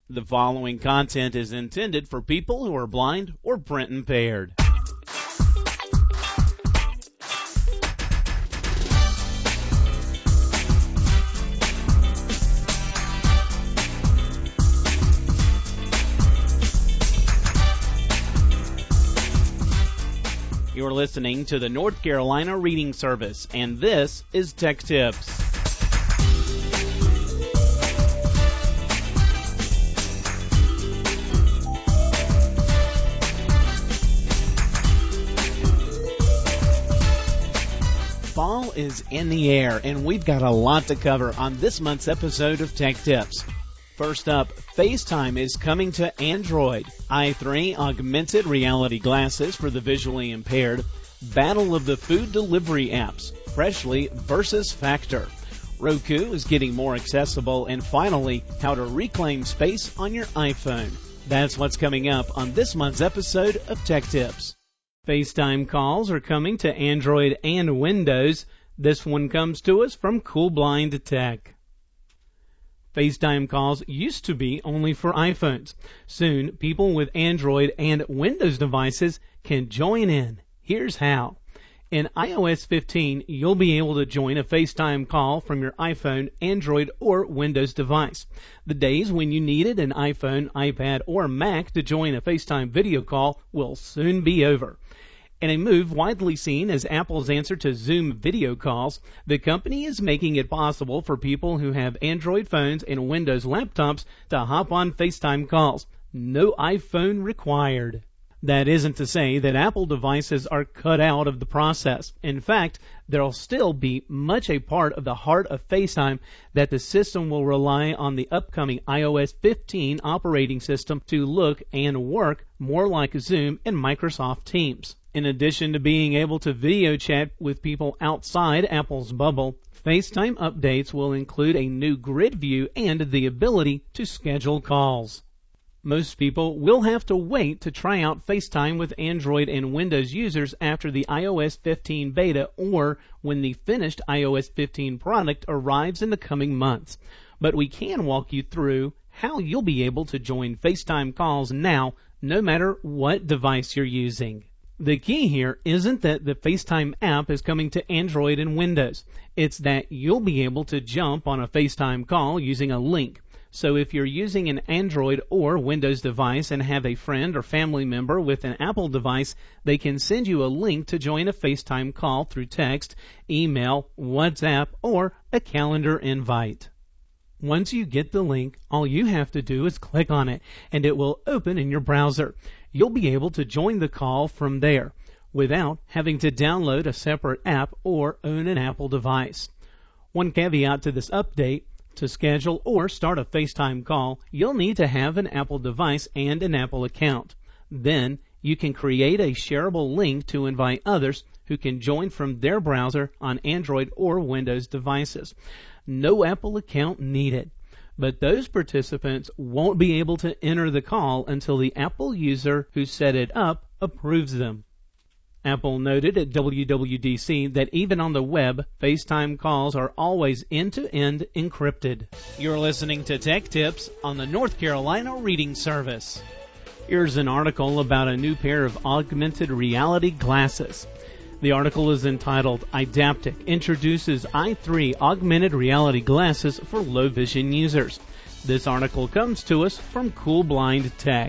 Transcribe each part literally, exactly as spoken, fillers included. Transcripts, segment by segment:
The following content is intended for people who are blind or print impaired. You're listening to the North Carolina Reading Service, and this is Tech Tips. Fall is in the air, and we've got a lot to cover on this month's episode of Tech Tips. First up, FaceTime is coming to Android. i three augmented reality glasses for the visually impaired. Battle of the food delivery apps. Freshly versus Factor. Roku is getting more accessible. And finally, how to reclaim space on your iPhone. That's what's coming up on this month's episode of Tech Tips. FaceTime calls are coming to Android and Windows. This one comes to us from Coolblind Tech. FaceTime calls used to be only for iPhones. Soon, people with Android and Windows devices can join in. Here's how. In i O S fifteen, you'll be able to join a FaceTime call from your iPhone, Android, or Windows device. The days when you needed an iPhone, iPad, or Mac to join a FaceTime video call will soon be over. In a move widely seen as Apple's answer to Zoom video calls, the company is making it possible for people who have Android phones and Windows laptops to hop on FaceTime calls. No iPhone required. That isn't to say that Apple devices are cut out of the process. In fact, there'll still be much a part of the heart of FaceTime that the system will rely on the upcoming i O S fifteen operating system to look and work more like Zoom and Microsoft Teams. In addition to being able to video chat with people outside Apple's bubble, FaceTime updates will include a new grid view and the ability to schedule calls. Most people will have to wait to try out FaceTime with Android and Windows users after the i O S fifteen beta or when the finished i O S fifteen product arrives in the coming months. But we can walk you through how you'll be able to join FaceTime calls now, no matter what device you're using. The key here isn't that the FaceTime app is coming to Android and Windows. It's that you'll be able to jump on a FaceTime call using a link. So if you're using an Android or Windows device and have a friend or family member with an Apple device, they can send you a link to join a FaceTime call through text, email, WhatsApp, or a calendar invite. Once you get the link, all you have to do is click on it, and it will open in your browser. You'll be able to join the call from there without having to download a separate app or own an Apple device. One caveat to this update: to schedule or start a FaceTime call, you'll need to have an Apple device and an Apple account. Then, you can create a shareable link to invite others who can join from their browser on Android or Windows devices. No Apple account needed. But those participants won't be able to enter the call until the Apple user who set it up approves them. Apple noted at W W D C that even on the web, FaceTime calls are always end-to-end encrypted. You're listening to Tech Tips on the North Carolina Reading Service. Here's an article about a new pair of augmented reality glasses. The article is entitled Idaptic Introduces i three Augmented Reality Glasses for Low Vision Users. This article comes to us from Coolblind Tech.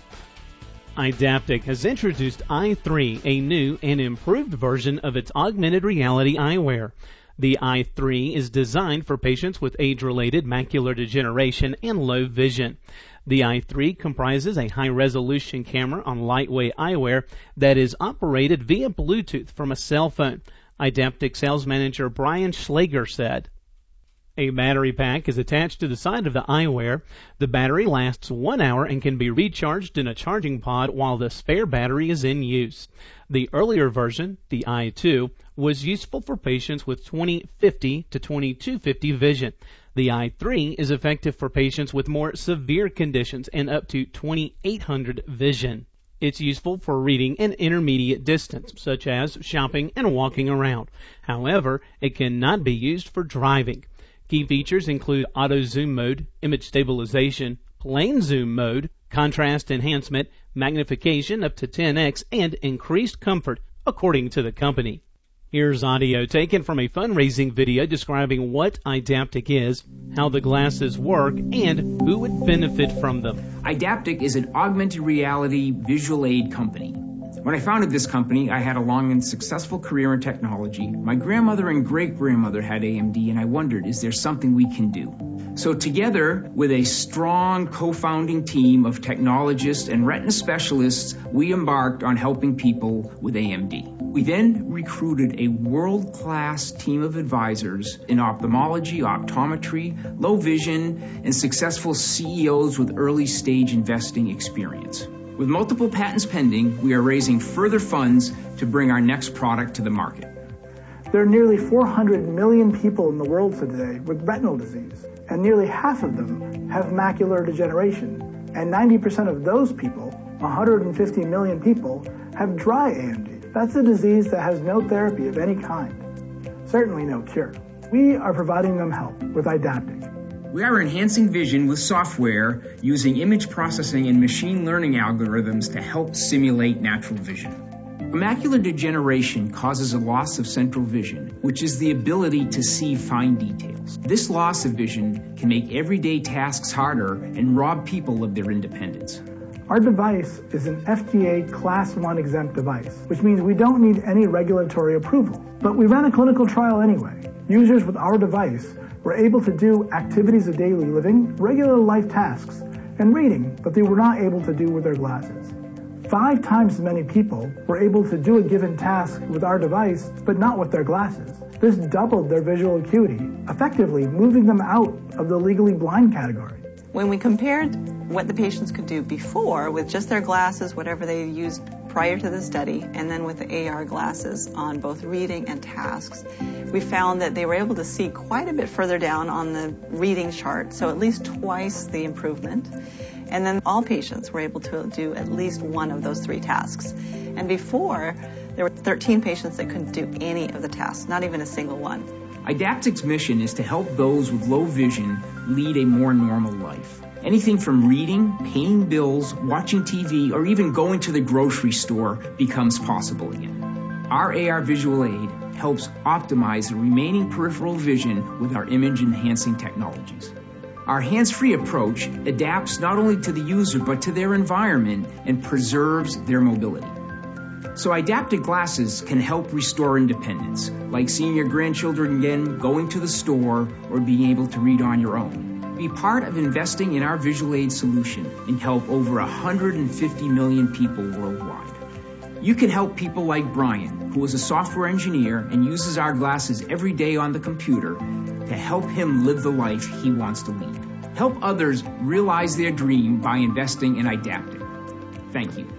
Idaptic has introduced i three, a new and improved version of its augmented reality eyewear. The i three is designed for patients with age-related macular degeneration and low vision. The i three comprises a high-resolution camera on lightweight eyewear that is operated via Bluetooth from a cell phone. Idaptic sales manager Brian Schlager said, "A battery pack is attached to the side of the eyewear. The battery lasts one hour and can be recharged in a charging pod while the spare battery is in use. The earlier version, the i two, was useful for patients with twenty fifty to twenty-two fifty vision. The i three is effective for patients with more severe conditions and up to twenty-eight hundred vision. It's useful for reading an intermediate distance, such as shopping and walking around. However, it cannot be used for driving. Key features include auto zoom mode, image stabilization, plain zoom mode, contrast enhancement, magnification up to ten x, and increased comfort, according to the company. Here's audio taken from a fundraising video describing what Idaptic is, how the glasses work, and who would benefit from them. Idaptic is an augmented reality visual aid company. When I founded this company, I had a long and successful career in technology. My grandmother and great-grandmother had A M D, and I wondered, is there something we can do? So together, with a strong co-founding team of technologists and retina specialists, we embarked on helping people with A M D. We then recruited a world-class team of advisors in ophthalmology, optometry, low vision, and successful C E Os with early-stage investing experience. With multiple patents pending, we are raising further funds to bring our next product to the market. There are nearly four hundred million people in the world today with retinal disease, and nearly half of them have macular degeneration. And ninety percent of those people, one hundred fifty million people, have dry A M D. That's a disease that has no therapy of any kind, certainly no cure. We are providing them help with Idaptic. We are enhancing vision with software using image processing and machine learning algorithms to help simulate natural vision. Macular degeneration causes a loss of central vision, which is the ability to see fine details. This loss of vision can make everyday tasks harder and rob people of their independence. Our device is an F D A Class one exempt device, which means we don't need any regulatory approval. But we ran a clinical trial anyway. Users with our device were able to do activities of daily living, regular life tasks, and reading that they were not able to do with their glasses. Five times as many people were able to do a given task with our device, but not with their glasses. This doubled their visual acuity, effectively moving them out of the legally blind category. When we compared what the patients could do before with just their glasses, whatever they used prior to the study, and then with the A R glasses on both reading and tasks, we found that they were able to see quite a bit further down on the reading chart, so at least twice the improvement. And then all patients were able to do at least one of those three tasks. And before, there were thirteen patients that couldn't do any of the tasks, not even a single one. Idaptic's mission is to help those with low vision lead a more normal life. Anything from reading, paying bills, watching T V, or even going to the grocery store becomes possible again. Our A R visual aid helps optimize the remaining peripheral vision with our image-enhancing technologies. Our hands-free approach adapts not only to the user but to their environment and preserves their mobility. So Idaptic glasses can help restore independence, like seeing your grandchildren again, going to the store, or being able to read on your own. Be part of investing in our visual aid solution and help over one hundred fifty million people worldwide. You can help people like Brian, who is a software engineer and uses our glasses every day on the computer to help him live the life he wants to lead. Help others realize their dream by investing in Idaptic. Thank you.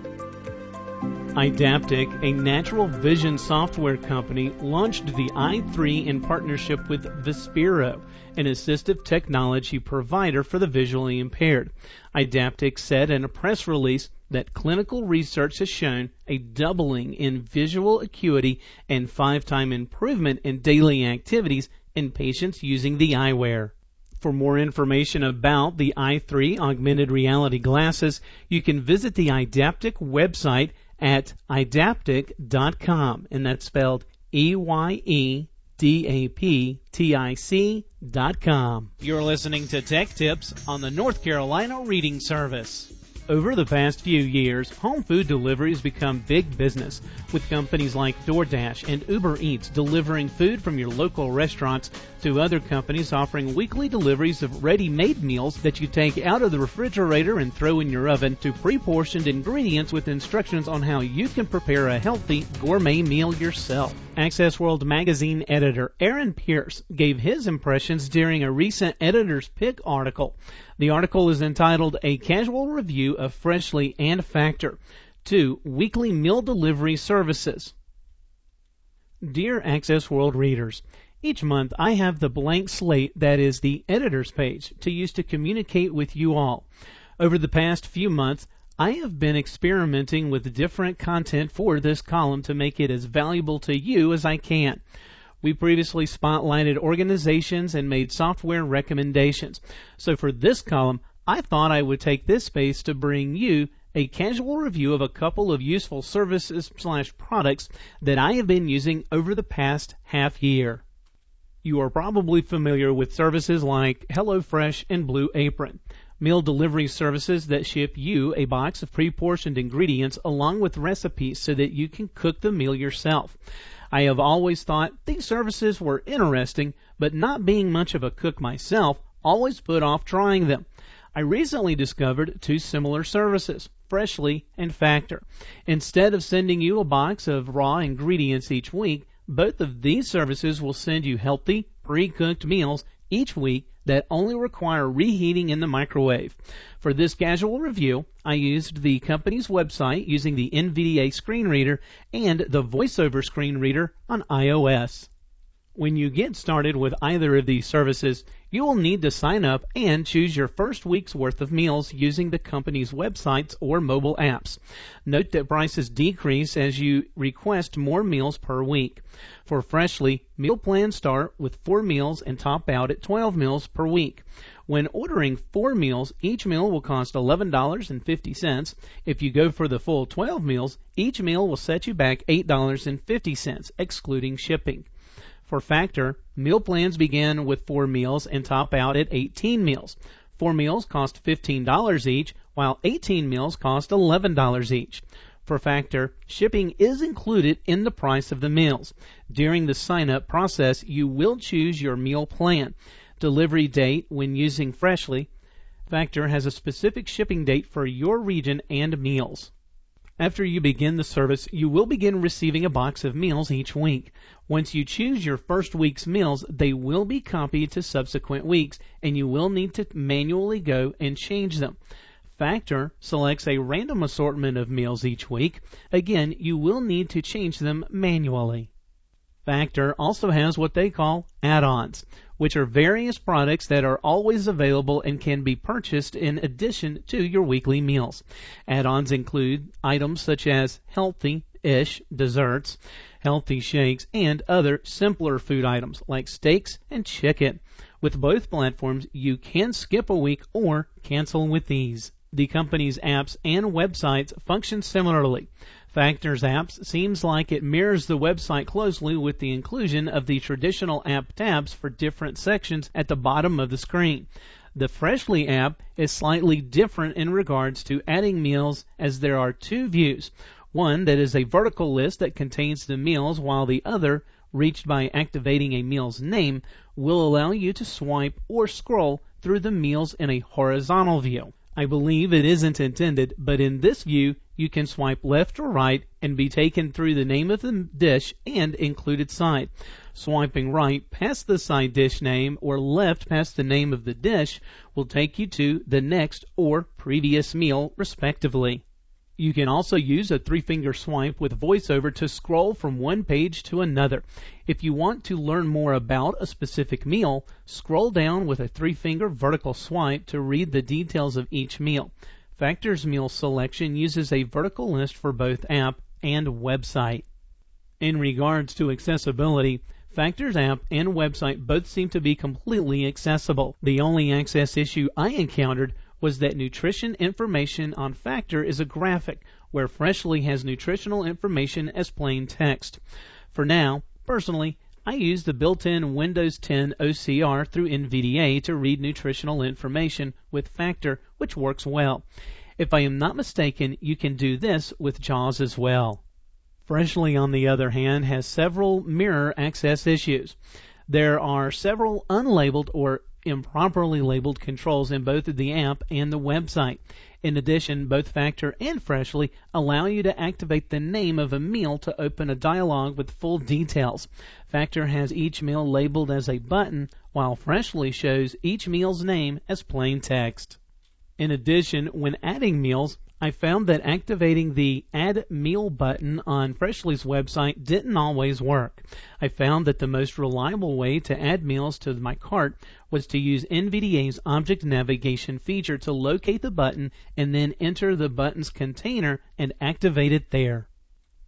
Idaptic, a natural vision software company, launched the i three in partnership with Vispero, an assistive technology provider for the visually impaired. Idaptic said in a press release that clinical research has shown a doubling in visual acuity and five-time improvement in daily activities in patients using the eyewear. For more information about the i three augmented reality glasses, you can visit the Idaptic website at idaptic dot com, and that's spelled E Y E D A P T I C dot com. You're listening to Tech Tips on the North Carolina Reading Service. Over the past few years, home food delivery has become big business, with companies like DoorDash and Uber Eats delivering food from your local restaurants to other companies offering weekly deliveries of ready-made meals that you take out of the refrigerator and throw in your oven, to pre-portioned ingredients with instructions on how you can prepare a healthy gourmet meal yourself. Access World magazine editor Aaron Pierce gave his impressions during a recent Editor's Pick article. The article is entitled A Casual Review of Freshly and Factor, two weekly meal delivery services. Dear Access World readers, each month I have the blank slate that is the editor's page to use to communicate with you all. Over the past few months, I have been experimenting with different content for this column to make it as valuable to you as I can. We previously spotlighted organizations and made software recommendations. So for this column, I thought I would take this space to bring you a casual review of a couple of useful services slash products that I have been using over the past half year. You are probably familiar with services like HelloFresh and Blue Apron, meal delivery services that ship you a box of pre-portioned ingredients along with recipes so that you can cook the meal yourself. I have always thought these services were interesting, but not being much of a cook myself, always put off trying them. I recently discovered two similar services, Freshly and Factor. Instead of sending you a box of raw ingredients each week, both of these services will send you healthy, pre-cooked meals each week that only require reheating in the microwave. For this casual review, I used the company's website using the N V D A screen reader and the VoiceOver screen reader on iOS. When you get started with either of these services, you will need to sign up and choose your first week's worth of meals using the company's websites or mobile apps. Note that prices decrease as you request more meals per week. For Freshly, meal plans start with four meals and top out at twelve meals per week. When ordering four meals, each meal will cost eleven dollars and fifty cents. If you go for the full twelve meals, each meal will set you back eight dollars and fifty cents, excluding shipping. For Factor, meal plans begin with four meals and top out at eighteen meals. Four meals cost fifteen dollars each, while eighteen meals cost eleven dollars each. For Factor, shipping is included in the price of the meals. During the sign-up process, you will choose your meal plan. Delivery date when using Freshly. Factor has a specific shipping date for your region and meals. After you begin the service, you will begin receiving a box of meals each week. Once you choose your first week's meals, they will be copied to subsequent weeks, and you will need to manually go and change them. Factor selects a random assortment of meals each week. Again, you will need to change them manually. Factor also has what they call add-ons, which are various products that are always available and can be purchased in addition to your weekly meals. Add-ons include items such as healthy-ish desserts, healthy shakes, and other simpler food items like steaks and chicken. With both platforms, you can skip a week or cancel with these. The company's apps and websites function similarly. Factor's apps seems like it mirrors the website closely with the inclusion of the traditional app tabs for different sections at the bottom of the screen. The Freshly app is slightly different in regards to adding meals as there are two views. One that is a vertical list that contains the meals, while the other, reached by activating a meal's name, will allow you to swipe or scroll through the meals in a horizontal view. I believe it isn't intended, but in this view, you can swipe left or right and be taken through the name of the dish and included side. Swiping right past the side dish name or left past the name of the dish will take you to the next or previous meal, respectively. You can also use a three-finger swipe with VoiceOver to scroll from one page to another. If you want to learn more about a specific meal, scroll down with a three-finger vertical swipe to read the details of each meal. Factor's meal selection uses a vertical list for both app and website. In regards to accessibility, Factor's app and website both seem to be completely accessible. The only access issue I encountered was that nutrition information on Factor is a graphic, where Freshly has nutritional information as plain text. For now, personally, I use the built-in Windows ten O C R through N V D A to read nutritional information with Factor, which works well. If I am not mistaken, you can do this with JAWS as well. Freshly, on the other hand, has several mirror access issues. There are several unlabeled or improperly labeled controls in both the app and the website. In addition, both Factor and Freshly allow you to activate the name of a meal to open a dialog with full details. Factor has each meal labeled as a button, while Freshly shows each meal's name as plain text. In addition, when adding meals, I found that activating the Add Meal button on Freshly's website didn't always work. I found that the most reliable way to add meals to my cart was to use N V D A's Object Navigation feature to locate the button and then enter the button's container and activate it there.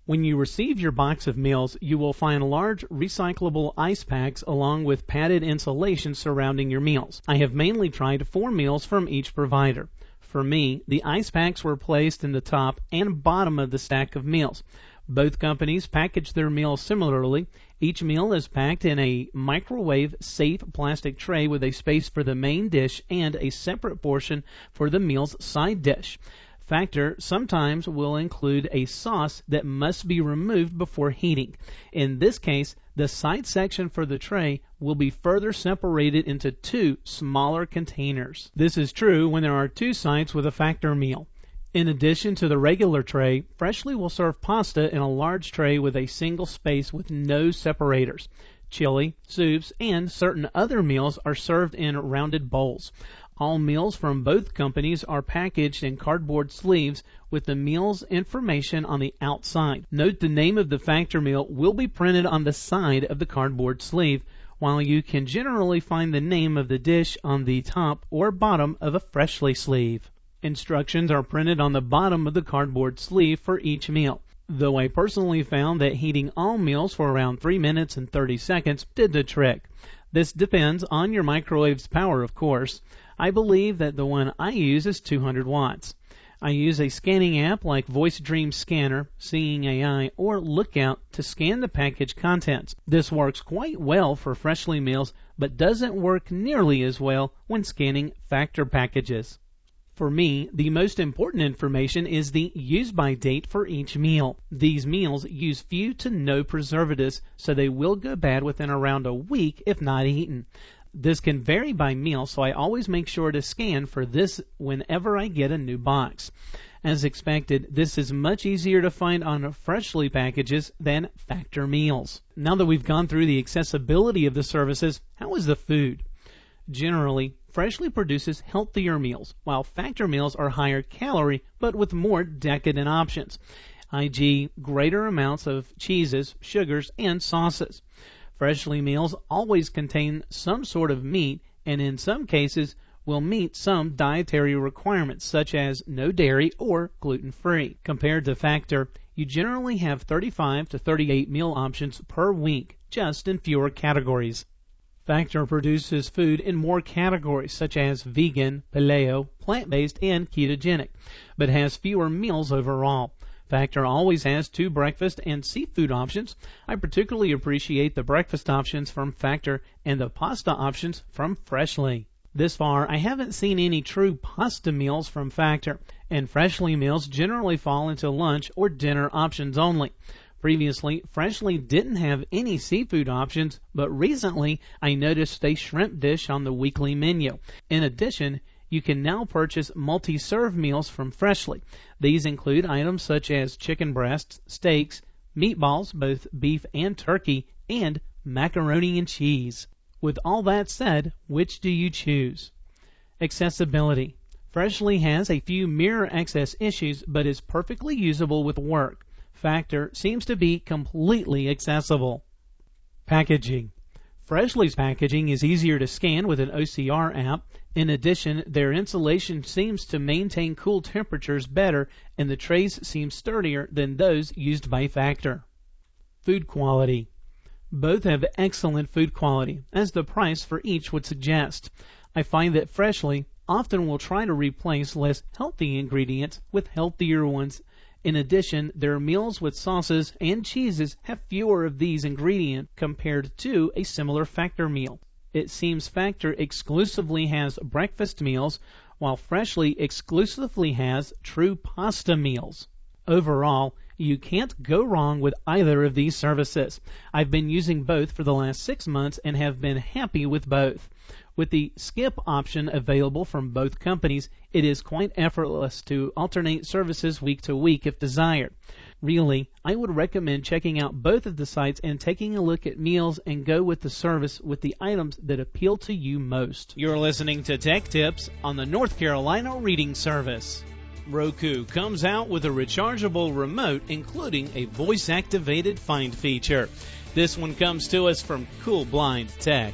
When you receive your box of meals, you will find large recyclable ice packs along with padded insulation surrounding your meals. I have mainly tried four meals from each provider. For me, the ice packs were placed in the top and bottom of the stack of meals. Both companies package their meals similarly. Each meal is packed in a microwave-safe plastic tray with a space for the main dish and a separate portion for the meal's side dish. Factor sometimes will include a sauce that must be removed before heating. In this case, the side section for the tray will be further separated into two smaller containers. This is true when there are two sides with a Factor meal. In addition to the regular tray, Freshly will serve pasta in a large tray with a single space with no separators. Chili, soups, and certain other meals are served in rounded bowls. All meals from both companies are packaged in cardboard sleeves with the meal's information on the outside. Note the name of the Factor meal will be printed on the side of the cardboard sleeve, while you can generally find the name of the dish on the top or bottom of a Freshly sleeve. Instructions are printed on the bottom of the cardboard sleeve for each meal, though I personally found that heating all meals for around three minutes and thirty seconds did the trick. This depends on your microwave's power, of course. I believe that the one I use is two hundred watts. I use a scanning app like Voice Dream Scanner, Seeing A I, or Lookout to scan the package contents. This works quite well for Freshly meals, but doesn't work nearly as well when scanning Factor packages. For me, the most important information is the use-by date for each meal. These meals use few to no preservatives, so they will go bad within around a week if not eaten. This can vary by meal, so I always make sure to scan for this whenever I get a new box. As expected, this is much easier to find on Freshly packages than Factor meals. Now that we've gone through the accessibility of the services, how is the food? Generally, Freshly produces healthier meals, while Factor meals are higher calorie but with more decadent options, that is greater amounts of cheeses, sugars, and sauces. Freshly meals always contain some sort of meat, and in some cases will meet some dietary requirements such as no dairy or gluten-free. Compared to Factor, you generally have thirty-five to thirty-eight meal options per week, just in fewer categories. Factor produces food in more categories such as vegan, paleo, plant-based, and ketogenic, but has fewer meals overall. Factor always has two breakfast and seafood options. I particularly appreciate the breakfast options from Factor and the pasta options from Freshly. This far, I haven't seen any true pasta meals from Factor, and Freshly meals generally fall into lunch or dinner options only. Previously, Freshly didn't have any seafood options, but recently I noticed a shrimp dish on the weekly menu. In addition, you can now purchase multi-serve meals from Freshly. These include items such as chicken breasts, steaks, meatballs, both beef and turkey, and macaroni and cheese. With all that said, which do you choose? Accessibility. Freshly has a few mirror access issues, but is perfectly usable with work. Factor seems to be completely accessible. Packaging. Freshly's packaging is easier to scan with an O C R app. In addition, their insulation seems to maintain cool temperatures better, and the trays seem sturdier than those used by Factor. Food quality. Both have excellent food quality, as the price for each would suggest. I find that Freshly often will try to replace less healthy ingredients with healthier ones. In addition, their meals with sauces and cheeses have fewer of these ingredients compared to a similar Factor meal. It seems Factor exclusively has breakfast meals, while Freshly exclusively has true pasta meals. Overall, you can't go wrong with either of these services. I've been using both for the last six months and have been happy with both. With the skip option available from both companies, it is quite effortless to alternate services week to week if desired. Really, I would recommend checking out both of the sites and taking a look at meals and go with the service with the items that appeal to you most. You're listening to Tech Tips on the North Carolina Reading Service. Roku comes out with a rechargeable remote, including a voice-activated find feature. This one comes to us from Cool Blind Tech.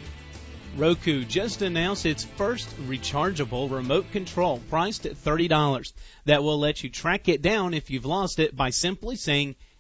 Roku just announced its first rechargeable remote control priced at thirty dollars that will let you track it down if you've lost it by simply saying,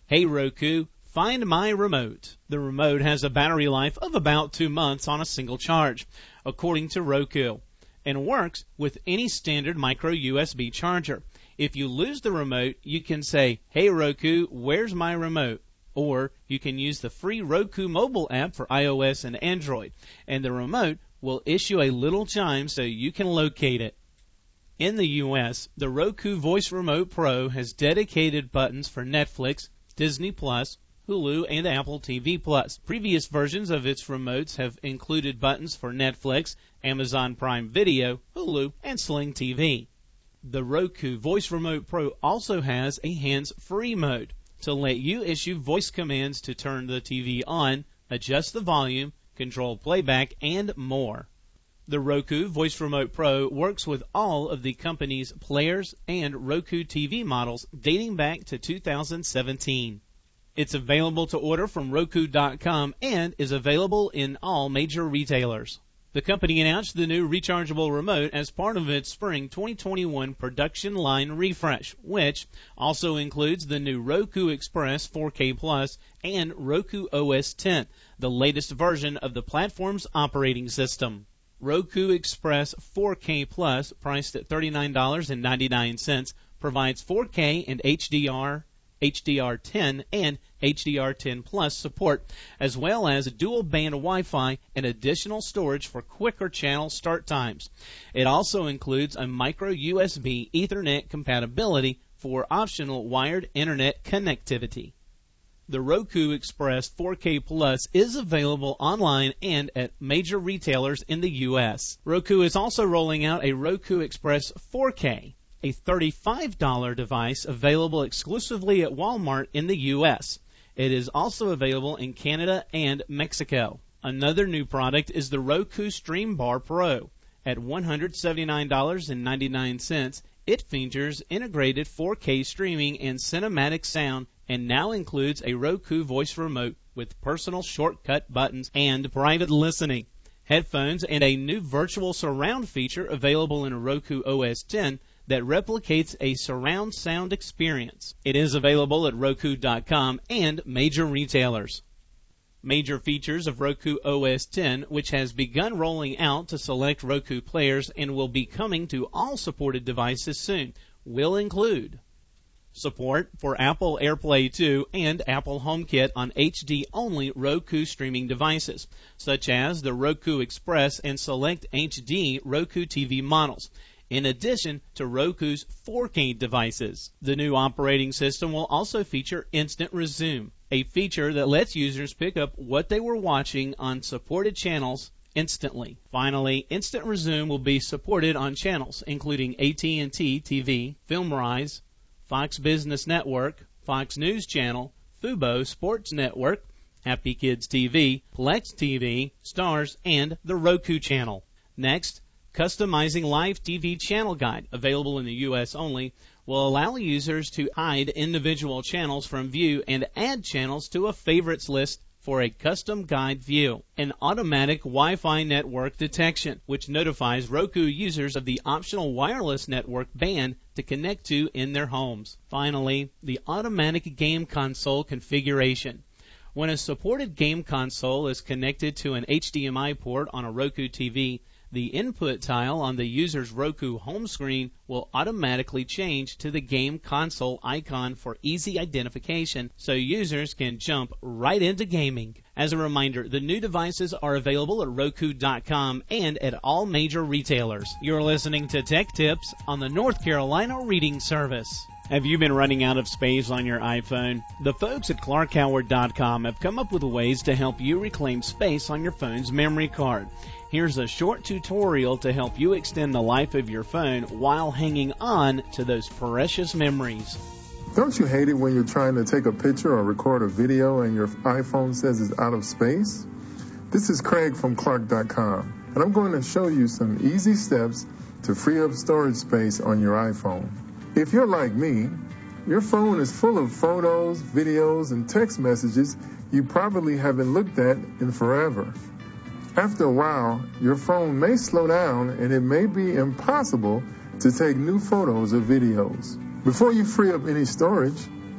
Hey Roku, find my remote. The remote has a battery life of about two months on a single charge, according to Roku, and works with any standard micro U S B charger. If you lose the remote, you can say, "Hey Roku, where's my remote?" Or you can use the free Roku mobile app for iOS and Android, and the remote will issue a little chime so you can locate it. In the U S, the Roku Voice Remote Pro has dedicated buttons for Netflix, Disney Plus, Hulu, and Apple T V Plus. Previous versions of its remotes have included buttons for Netflix, Amazon Prime Video, Hulu, and Sling T V. The Roku Voice Remote Pro also has a hands-free mode to let you issue voice commands to turn the T V on, adjust the volume, control playback, and more. The Roku Voice Remote Pro works with all of the company's players and Roku T V models dating back to two thousand seventeen. It's available to order from Roku dot com and is available in all major retailers. The company announced the new rechargeable remote as part of its spring twenty twenty-one production line refresh, which also includes the new Roku Express four K Plus and Roku O S ten, the latest version of the platform's operating system. Roku Express four K Plus, priced at thirty-nine dollars and ninety-nine cents, provides four K and H D R, H D R ten, and H D R ten Plus support, as well as dual-band Wi-Fi and additional storage for quicker channel start times. It also includes a micro U S B Ethernet compatibility for optional wired internet connectivity. The Roku Express four K Plus is available online and at major retailers in the U S. Roku is also rolling out a Roku Express four K, a thirty-five dollars device available exclusively at Walmart in the U S. It is also available in Canada and Mexico. Another new product is the Roku Stream Bar Pro. At one hundred seventy-nine dollars and ninety-nine cents, it features integrated four K streaming and cinematic sound, and now includes a Roku voice remote with personal shortcut buttons and private listening, headphones, and a new virtual surround feature available in a Roku O S ten that replicates a surround sound experience. It is available at Roku dot com and major retailers. Major features of Roku O S ten, which has begun rolling out to select Roku players and will be coming to all supported devices soon, will include support for Apple AirPlay two and Apple HomeKit on H D-only Roku streaming devices, such as the Roku Express and select H D Roku T V models, in addition to Roku's four K devices. The new operating system will also feature Instant Resume, a feature that lets users pick up what they were watching on supported channels instantly. Finally, Instant Resume will be supported on channels including A T and T T V, FilmRise, Fox Business Network, Fox News Channel, Fubo Sports Network, Happy Kids T V, Plex T V, Stars, and the Roku Channel. Next, Customizing Live T V Channel Guide, available in the U S only, will allow users to hide individual channels from view and add channels to a favorites list for a custom guide view. An automatic Wi-Fi network detection, which notifies Roku users of the optional wireless network band to connect to in their homes. Finally, the automatic game console configuration. When a supported game console is connected to an H D M I port on a Roku T V, the input tile on the user's Roku home screen will automatically change to the game console icon for easy identification, so users can jump right into gaming. As a reminder, the new devices are available at Roku dot com and at all major retailers. You're listening to Tech Tips on the North Carolina Reading Service. Have you been running out of space on your iPhone? The folks at Clark Howard dot com have come up with ways to help you reclaim space on your phone's memory card. Here's a short tutorial to help you extend the life of your phone while hanging on to those precious memories. Don't you hate it when you're trying to take a picture or record a video and your iPhone says it's out of space? This is Craig from Clark dot com, and I'm going to show you some easy steps to free up storage space on your iPhone. If you're like me, your phone is full of photos, videos, and text messages you probably haven't looked at in forever. After a while, your phone may slow down and it may be impossible to take new photos or videos. Before you free up any storage,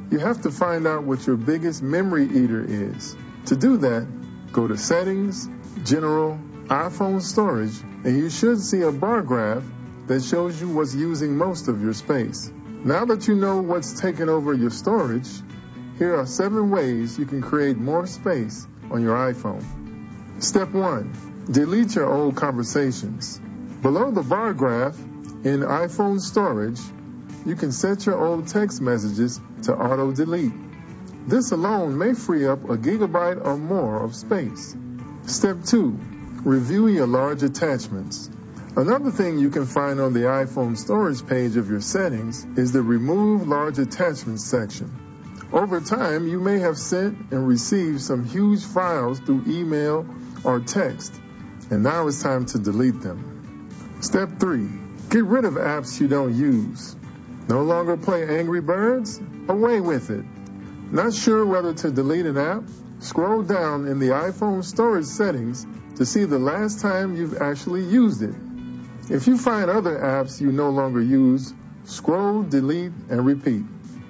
you have to find out what your biggest memory eater is. To do that, go to Settings, General, iPhone Storage, and you should see a bar graph that shows you what's using most of your space. Now that you know what's taking over your storage, here are seven ways you can create more space on your iPhone. Step one, delete your old conversations. Below the bar graph in iPhone Storage, you can set your old text messages to auto-delete. This alone may free up a gigabyte or more of space. Step two, review your large attachments. Another thing you can find on the iPhone storage page of your settings is the Remove Large Attachments section. Over time, you may have sent and received some huge files through email or text, and now it's time to delete them. Step three, get rid of apps you don't use. No longer play Angry Birds? Away with it. Not sure whether to delete an app? Scroll down in the iPhone storage settings to see the last time you've actually used it. If you find other apps you no longer use, scroll, delete, and repeat.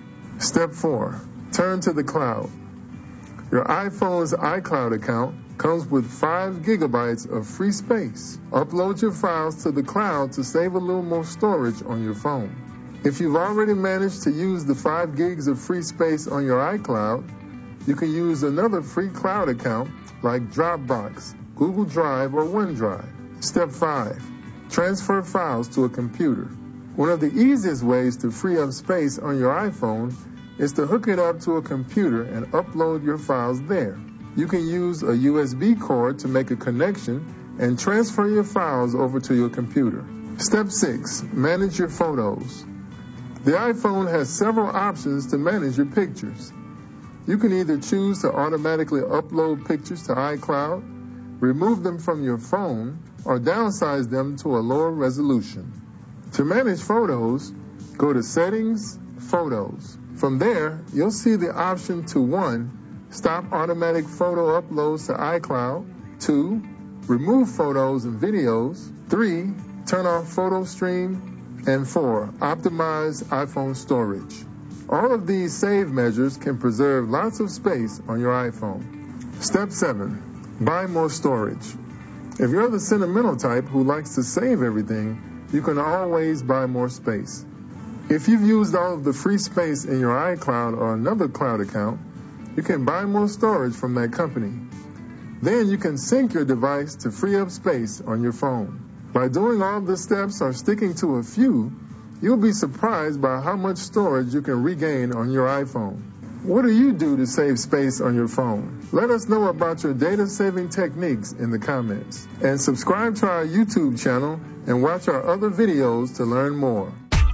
Step four, turn to the cloud. Your iPhone's iCloud account comes with five gigabytes of free space. Upload your files to the cloud to save a little more storage on your phone. If you've already managed to use the five gigs of free space on your iCloud, you can use another free cloud account like Dropbox, Google Drive, or OneDrive. Step five, transfer files to a computer. One of the easiest ways to free up space on your iPhone is to hook it up to a computer and upload your files there. You can use a U S B cord to make a connection and transfer your files over to your computer. Step six, manage your photos. The iPhone has several options to manage your pictures. You can either choose to automatically upload pictures to iCloud, remove them from your phone, or downsize them to a lower resolution. To manage photos, go to Settings, Photos. From there, you'll see the option to one, stop automatic photo uploads to iCloud, two, remove photos and videos, three, turn off photo stream, and four, optimize iPhone storage. All of these save measures can preserve lots of space on your iPhone. Step seven, buy more storage. If you're the sentimental type who likes to save everything, you can always buy more space. If you've used all of the free space in your iCloud or another cloud account, you can buy more storage from that company. Then you can sync your device to free up space on your phone. By doing all the steps or sticking to a few, you'll be surprised by how much storage you can regain on your iPhone. What do you do to save space on your phone? Let us know about your data-saving techniques in the comments. And subscribe to our YouTube channel and watch our other videos to learn more.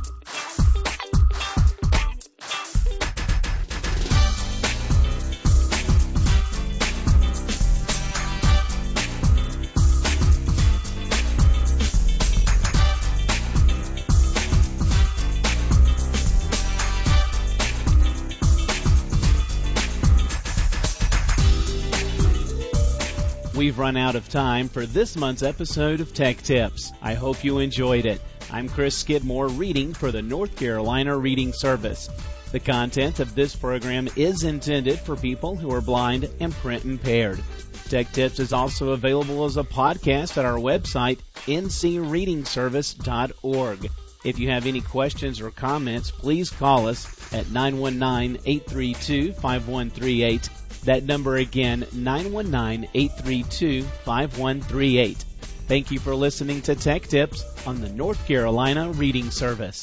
We've run out of time for this month's episode of Tech Tips. I hope you enjoyed it. I'm Chris Skidmore, reading for the North Carolina Reading Service. The content of this program is intended for people who are blind and print impaired. Tech Tips is also available as a podcast at our website, n c reading service dot org. If you have any questions or comments, please call us at nine one nine, eight three two, five one three eight. That number again, nine one nine, eight three two, five one three eight. Thank you for listening to Tech Tips on the North Carolina Reading Service.